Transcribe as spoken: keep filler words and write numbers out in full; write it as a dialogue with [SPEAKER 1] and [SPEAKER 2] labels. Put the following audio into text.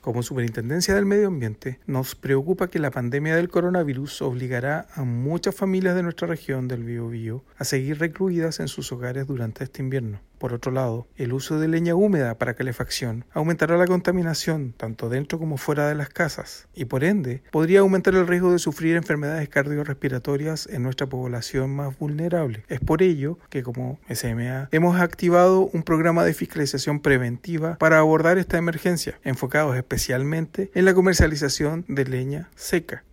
[SPEAKER 1] Como Superintendencia del Medio Ambiente, nos preocupa que la pandemia del coronavirus obligará a muchas familias de nuestra región del Biobío a seguir recluidas en sus hogares durante este invierno. Por otro lado, el uso de leña húmeda para calefacción aumentará la contaminación tanto dentro como fuera de las casas y por ende podría aumentar el riesgo de sufrir enfermedades cardiorrespiratorias en nuestra población más vulnerable. Es por ello que como S M A hemos activado un programa de fiscalización preventiva para abordar esta emergencia, enfocados especialmente en la comercialización de leña seca.